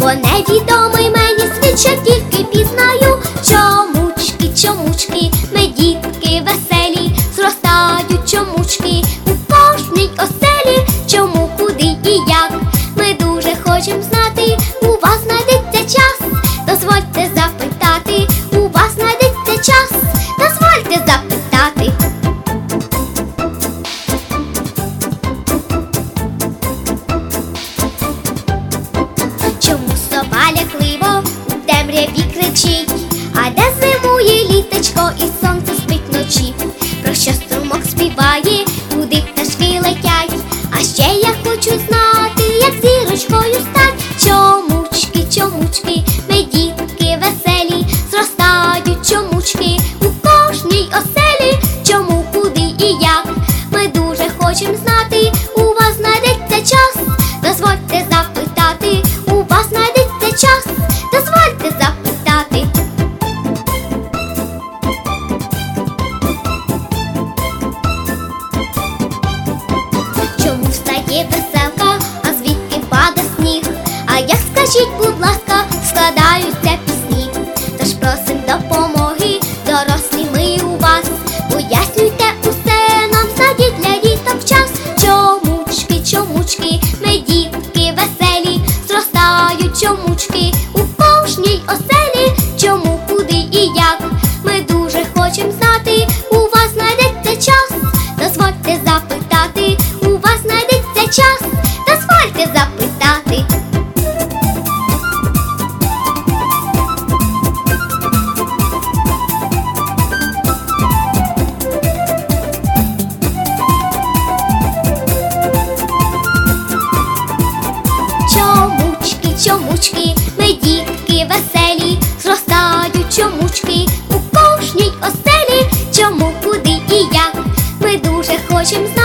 бо невідомий мені світ, що тільки пізнаю. Чомучки, чомучки, ми дітки веселі, зростають чомучки у кожній оселі. Чому, куди і як, ми дуже хочем знати. У вас знайдеться час, дозвольте запитати. У вас знайдеться час, дозвольте запитати. Чому сова лякливо у темряві кричить? А де зимує літочко і сонце спить вночі? Про що струмок співає, куди пташки летять? А ще я хочу знати, як зірочкою стать. Чомучки, чомучки, ми дітки веселі, зростають чомучки у кожній оселі. Чому, куди і як, ми дуже хочем знати. У вас знайдеться час, дозвольте запитати. У вас знайдеться час, дозвольте запитати. Чому встає веселка, а звідки паде сніг? А як, скажіть, будь ласка, складаються пісні? Тож просим допомоги, дорослі ми у вас. Пояснюйте усе нам, знайдіть для діток час. Чомучки, чомучки, ми дітки веселі, зростають чомучки у кожній оселі. Чому, куди і як, ми дуже хочем знати. У вас знайдеться час, дозвольте запитати. У вас знайдеться час, дозвольте запитати. Чомучки, чомучки, ми дітки веселі, зростають чомучки у кожній оселі. Чому, куди і як, ми дуже хочем знати.